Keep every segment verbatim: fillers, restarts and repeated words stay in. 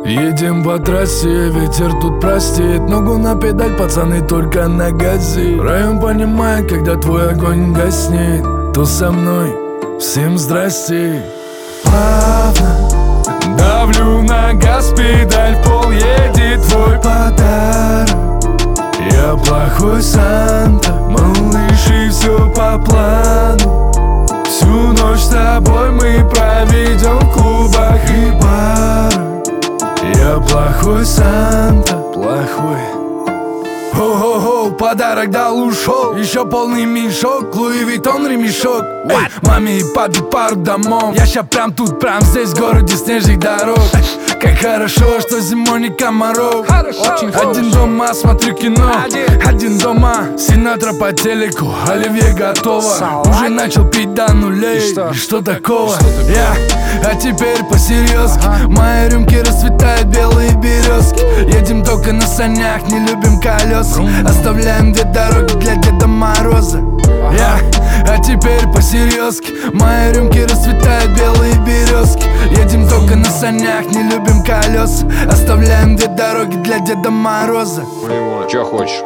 Едем по трассе, ветер тут простит. Ногу на педаль, пацаны, только на газе. Район понимает, когда твой огонь гаснет. То со мной, всем здрасте. Плавно давлю на газ, педаль, в пол едет твой подарок. Я плохой Санта, малыш, и все по плану. Всю ночь с тобой мы проведем в клубах и барах. Я плохой Санта, плохой. Хо-хо-хо, подарок дал, ушел. Еще полный мешок, Луи Виттон ремешок. Эй, маме и папе пару домов. Я ща прям тут, прям здесь, в городе снежных дорог. Как хорошо, что зимой не комаров. Очень Один дома, смотрю кино. Один, Один дома, Синатра по телеку. Оливье готово. Уже начал пить до нулей. И что, и что такого? Я, а теперь по-серьезки. Ага. Мои рюмки расцветают белые березки. Едем только на санях, не любим колеса. Оставляем две дороги для Деда Мороза. Я, а теперь по-серьезки. Мои рюмки расцветают белые березки. Едем только на санях, не любим колеса. Оставляем две дороги для Деда Мороза. Чё хочешь?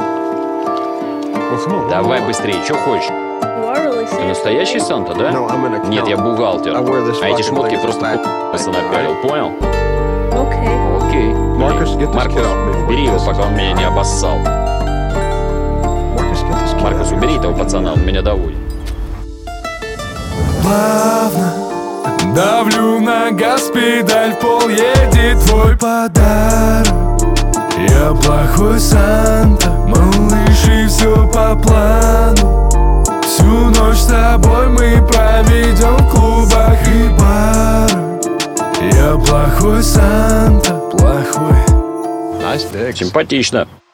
Давай быстрее, чё хочешь? Ты настоящий Санта, да? Нет, я бухгалтер. А эти шмотки просто п***ся напялил, понял? Окей. Маркус, бери его, пока он меня не обоссал. Маркус, убери этого пацана, он меня доводит. Плавно давлю на газ, педаль, в пол едет твой подарок. Я плохой Санта, малыш, и все по плану. Всю ночь с тобой мы проведем в клубах и барах. Я плохой Санта, плохой. Симпатично.